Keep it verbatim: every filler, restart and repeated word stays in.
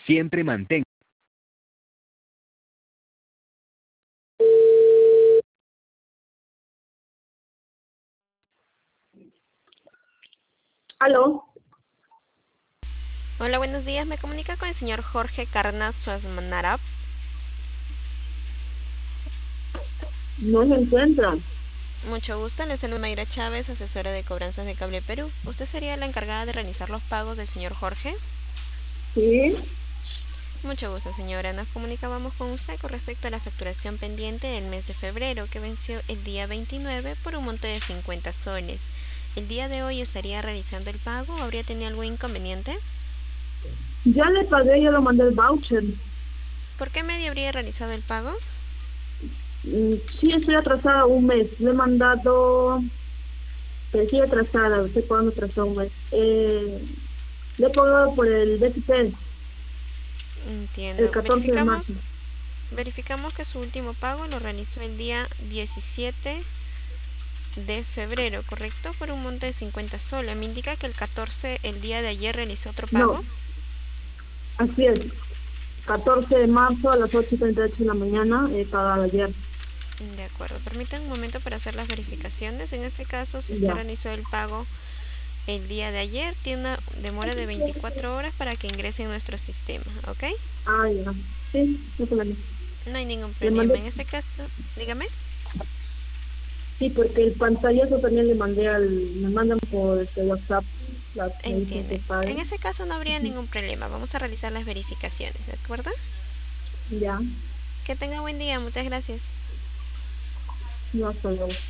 Siempre mantén. ¿Aló? Hola, buenos días. Me comunica con el señor Jorge Carnas Suazmanarab. No se encuentra. Mucho gusto, le saluda Mayra Chávez, asesora de cobranzas de Cable Perú. ¿Usted sería la encargada de realizar los pagos del señor Jorge? Sí, Mucho gusto, señora. Nos comunicábamos con usted con respecto a la facturación pendiente del mes de febrero, que venció el día veintinueve por un monto de cincuenta soles. ¿El día de hoy estaría realizando el pago o habría tenido algún inconveniente? ya le pagué, ya lo mandé el voucher. ¿Por qué medio habría realizado el pago? Mm, Sí, estoy atrasada un mes. Le he mandado, que sí atrasada, estoy pagando atrasada un mes. Eh, le he pagado por el B C P, el Entiendo. catorce de Verificamos, marzo. verificamos que su último pago lo realizó el día diecisiete de febrero, ¿correcto? Por un monto de cincuenta soles. Me indica que el catorce, el día de ayer, realizó otro No, pago. así es. catorce de marzo a las ocho y treinta y ocho de la mañana, he pagado ayer. De acuerdo. Permítanme un momento para hacer las verificaciones. En este caso, si usted Ya. realizó el pago el día de ayer, tiene una demora de veinticuatro horas para que ingrese en nuestro sistema, ¿ok? Ah, ya. Sí, no hay problema. No hay ningún Le problema. mandé, En este caso, dígame. sí, porque el pantallazo también le mandé al, me mandan por este WhatsApp, las, me dicen Entiende. que pague. En ese caso no habría Ujú. ningún problema. Vamos a realizar las verificaciones, ¿de acuerdo? Ya, Que tenga buen día. Muchas gracias. no, hasta luego.